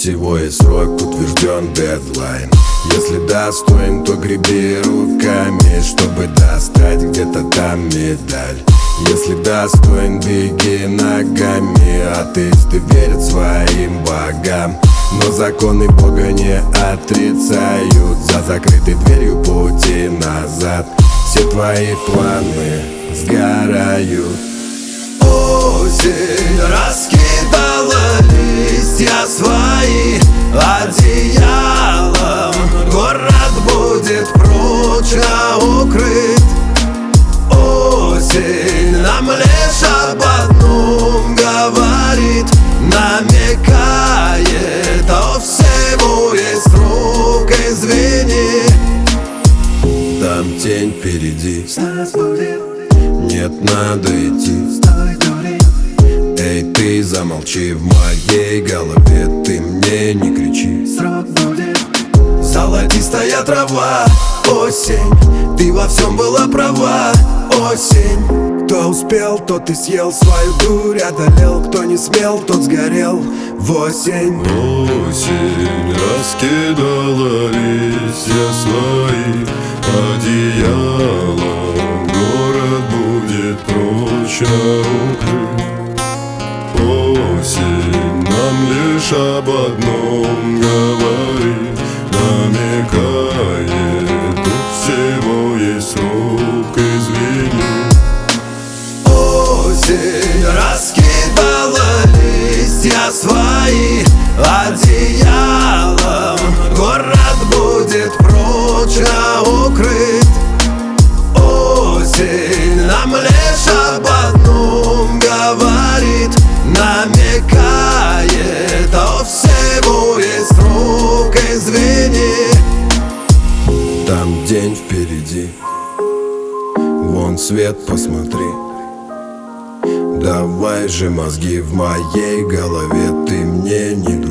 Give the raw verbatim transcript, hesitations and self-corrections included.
всего есть срок, утвержден дедлайн. Если достоин, то греби руками, чтобы достать где-то там медаль. Если достоин, беги ногами. Атеисты верят своим богам, но законы Бога не отрицают. За закрытой дверью пути назад все твои планы сгорают. Осень раскидала листья свои одеялом. Город будет прочно укрыт. Осень нам лишь об одном говорит, намекает: о всему есть срок, извини. Там тень впереди, Нас будет, нет, надо идти. стой, дури. Эй, ты замолчи, в моей голове ты мне не кричи. Срок будет. Золотистая трава, осень, ты во всем была права, осень. Кто успел, тот и съел свою дурь, одолел. Кто не смел, тот сгорел в осень. Осень раскидала листья свои одеялом. Город будет прочно укрыт. Осень нам лишь об одном говорит, намекает: у всего есть срок, извини. Осень раскидала листья свои одеялом. Город будет прочно укрыт. Осень нам лишь об одном говорит, намекает: о всего есть срок, извини. Там день впереди, вон свет, посмотри. Давай же мозги, в моей голове ты мне не дури.